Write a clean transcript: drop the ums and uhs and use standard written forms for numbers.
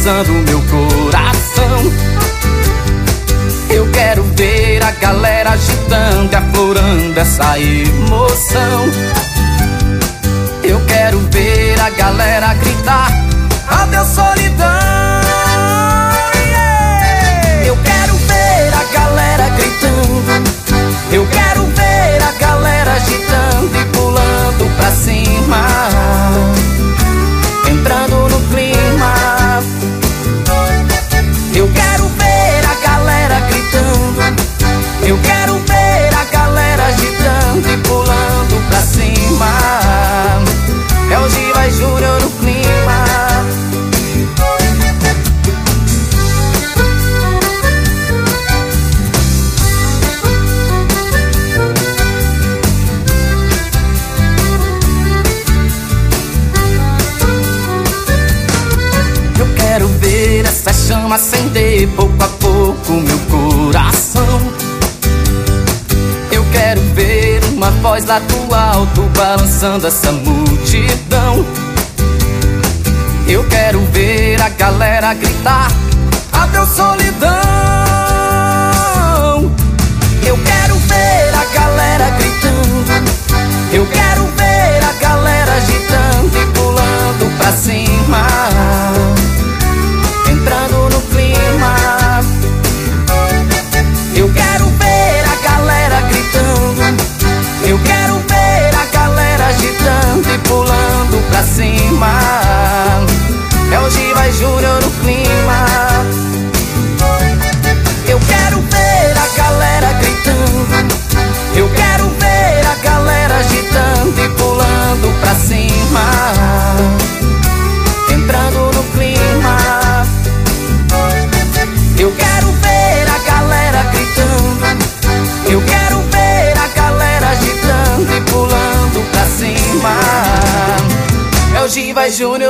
balançando meu coração. Eu quero ver a galera agitando e aflorando essa emoção. Eu quero ver a galera gritar: adeus solidão. Eu quero ver a galera gritando. Eu quero ver a galera agitando e pulando pra cima, entrando no clima. Eu quero ver a galera gritando. Eu quero ver a galera agitando e pulando pra cima. É o Giva Júnior no clima. Eu quero ver essa chama acender pouco a pouco meu coração. Eu quero ver uma voz lá do alto balançando essa multidão. Eu quero ver a galera gritar: adeus solidão. Eu quero ver a galera gritando. Eu quero ver a galera agitando e pulando pra cima, entrando no clima. Eu quero ver a galera gritando. Eu quero ver a galera agitando e pulando pra cima. É o Giva Júnior no clima. Eu quero ver a galera gritando. Eu quero ver a galera agitando e pulando pra cima, entrando no clima. Eu quero ver a galera gritando. Eu quero ver a galera agitando e pulando pra cima. É o Giva Júnior